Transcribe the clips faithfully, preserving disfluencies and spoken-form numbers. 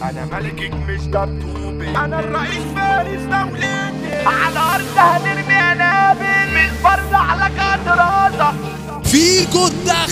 انا ملكك مش دبدوبي، انا الرئيس فارس دولتي، على ارض هنرمي انابل من فرد على كدراسة. فيجو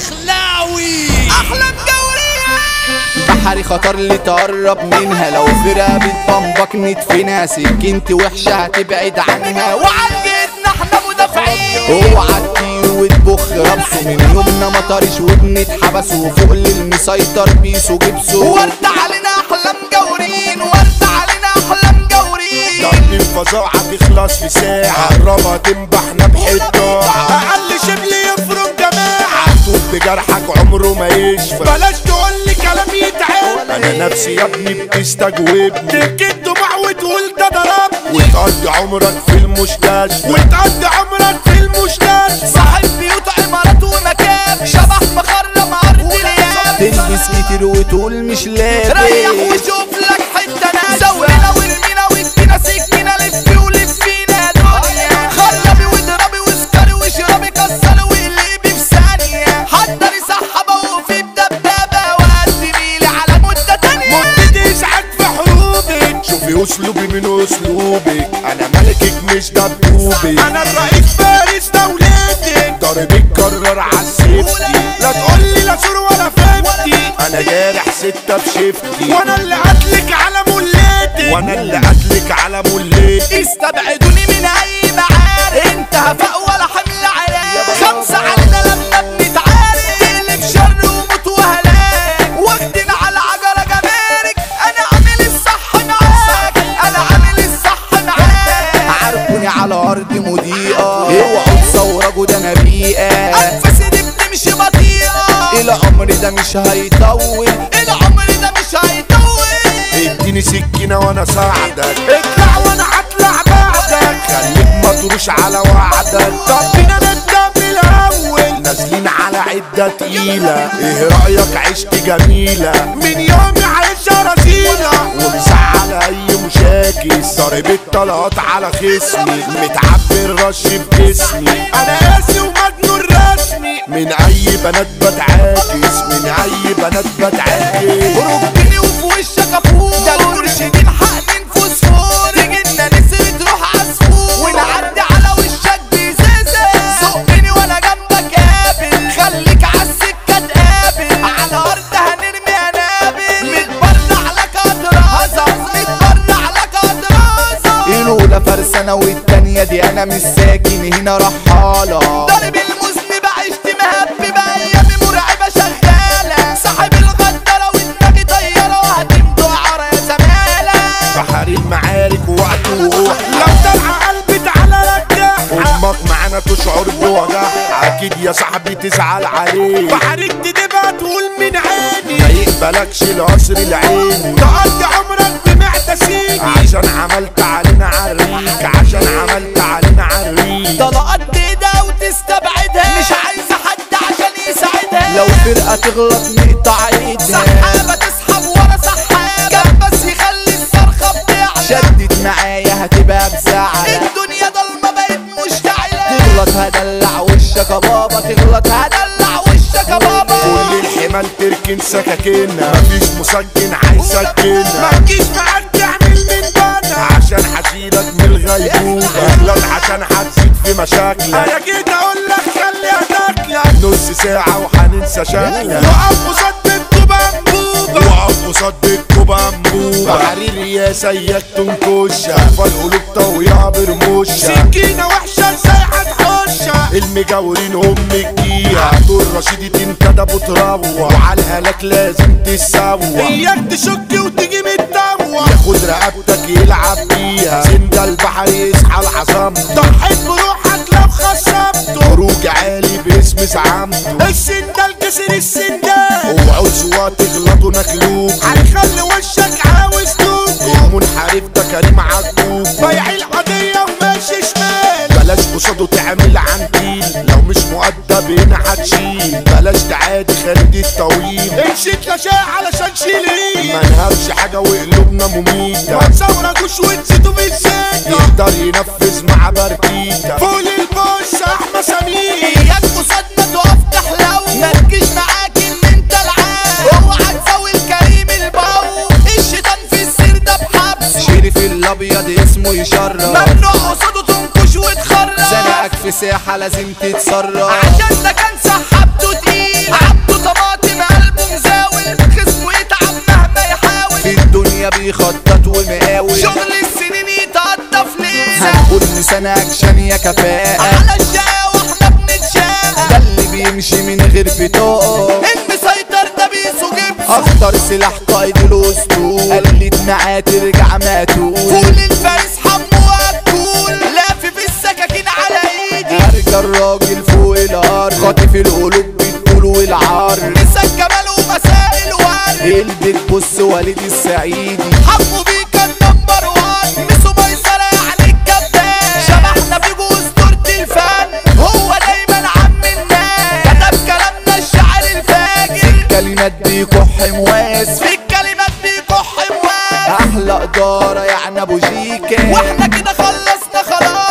الدخلاوي احلام جورية بحري خطر اللي تقرب منها، لو فرقة بتبمبك ندفنها، سكنتي وحشة هتبعد عنها، وعندنا احنا مدافعين. اوعى تطير وتبخ رمسه، من يومنا ما طارش وبنتحبس، وفوق للمسيطر بيسو جبسو. ورد علينا احلام جورين، ورد علينا احلام جورين. ضرب الفظاعة تخلص في ساعة، قربها تنبحنا بحتة، اقل شبل يفرم جماعة، طول بجرحك عمره ما يشفى، بلاش تقولي كلام يتعب. انا نفسي يا ابني بتستجوبني، تركت دموع وتقول ده ضربني، وتقضي عمرك في المستشفى، وتقضي عمرك في المستشفى. صاحب بيوت عمارات ومكان، شبح مخرم ارض الياب، تلبس كتير وتقول مش لابس، ريح وشوف لك حتة ناس، زوينا ورمينا وادينا سكينة، لفي ولفينا يا دنيا، خربي واضربي واسكري واشربي كسري وقلبي في ثانية، حضري سحبة وقفي بدبدبة وقدمي لي على مدة تانية، مدتي ازعاج في حروبك، شوفي اسلوبي من اسلوبك، انا ملكك مش دبدوبي، انا الرئيس فارس دولتك، ضربك كرر عالسيفتي، لا تقولي لا سور ولا فهمتي، انا جارح ستة بشفتي، وانا اللي قتلك على ملتي، وانا اللي قتلك على ملتي. استبعدوني من اي معارك، انت هفاء ولا حمل عراك، خمسة علينا لما بنتعارك، تقلب شر وموت وهلاك، واخدنا على عجلة جمارك، انا عامل الصح معاك، انا عامل الصح معاك، عارفوني على ارض مضيئة، اوعوا تصوروا ده انا بيئة، انفاسي دي بتمشي بطيئة، العمر ده مش هيطول، العمر ده مش هيطول، اديني سكينة وانا ساعدك، اطلع وانا هطلع بعدك، خليك مطروش على وعدك، طب بينا نبدأ من الاول، نازلين على عدة تقيلة، ايه رأيك عشت جميلة، من يومي عايشة رزيلة، ومزعل اي مشاكس، ضارب الطلقات على خصمي، متعبي الرش في جسمي، انا قاسي ومجنون رسمي، من اي بنات بتعاكس، من اي بنات بتعاكس، ركبني وفي وشك افور، ده المرشدين حقنين فوسفور، تجينا نسري تروح عصفور، ونعدي على وشك بزازة، زقني وانا جنبك قابل، خليك عالسكة تقابل، على ارض هنرمي انابل، متبرع لك اطرازة، متبرع لك اطرازة، الاولى فرسانة والتانية دي انا مش ساكن هنا رحالة، ضارب المذنب عشت مهبب ايامي مرعبة شغالة، صاحب الغدارة ودماغي طيارة وهتمضوا عرا يا زمالة، بحري المعارك وقت وروح، لو طلع قلبي تعالى رجعها، امك معانا تشعر بوجعها، اكيد يا صاحبي تزعل عليك، بحرك تدبها تقول من عيني، ما يقبلكش القصر العين، تقضي عمرك بمعدة سيدي، عشان عملت علينا عريك، عشان عملت علينا عريك، طلقات بايدها وتستبعدها، مش عايزة حد عشان يساعدها، لو فرقة تغلط نقطع ايدها، سحابة تسحب ورا سحابة، كان بس يخلي الصرخة بتاعنا، شدت معايا هتبقى بزعلة، الدنيا ضلمة بقت مشتعلة، تغلط هدلع وشك يا بابا، تغلط هدلع وشك يا بابا، كل الحمال تركن سكاكيننا، مفيش مسجن هيسكننا، ما تجيش معاك تعمل من بنا، عشان هشيلك من الغيبوبة، اغلط عشان هتزيد في مشاكلك، انا جيت اقول لك خليها تاكلك، نص ساعة وهننسى شكلك، وقف قصاد بنتكو بنبوبة، وقف قصاد بنتكو بنبوبة، بحري الرياسة اياك تنكشها، فالقلوب طويعة برموشها، سكينة وحشة ازاي هتحوشها، المجاورين هم الجيها، دول رشيدي تنكدب وتروح، وعلى الهلاك لازم تسوى، اياك تشك وتيجي متدوى، ياخد رقبتك يلعب بيها، سند البحر يصحى العظمته، ضحيت بروحك لو خصمته، خروج عالي باسم زعامته، السندال كسر السندال، اوعوا سوا تغلطوا نخلوك، هيخلي وشك عاوز توك، المنحرف ده كريم عجوب، بايع القضية وماشي شمال، بلاش قصاده تعمل عنتيل، لو مش مؤدب هنا هتشيل، بلاش تعادي خالد الطويل، امشيت لشاء علشان شيلين، منهبش حاجة وقلوبنا مميتة، ما تصورجوش ونسيتوا بالزيت، يقدر ينفذ مع بركيتة، فوق البوش احمى سمير، اياك قصادنا تقف تحلو، ما تجيش معاك ان انت العاب، اوعى تساوي الكريم البو، الشيطان الساحة لازم تتصرف، عشان ده كان سحبته تقيل، عبده طماطم قلبه مزاول، خصمه يتعب مهما يحاول، في الدنيا بيخطط ومقاول، شغل السنين يتقطف ليه، هنقول لسان اكشن يا كفاءة، على الشقا واحنا بنتشاقى، ده اللي بيمشي من غير بطاقة، المسيطر ده بيسو جبسه، اخطر سلاح قائد الاسطول، قلت معاه ترجع ماتول، فول الفارس حمو وأكول، لافف السكاكين على ايدي، ارجع الراجل فوق الارض، خاطف القلوب بالطول والعار، مسك جمال ومساء الورد، البيت بص والد السعيدي، حمو بيه كان نمبر وان، مسو ميسرة يعني الكابتن، شبحنا في بوستورة الفن، هو دايما عم الناس، كتب كلامنا الشعر الفاجر، كلمات بيكح مواس، في الكلمات بيكح مواس، احلى ادارة يعني ابو جيكا، واحنا كده خلصنا خلاص.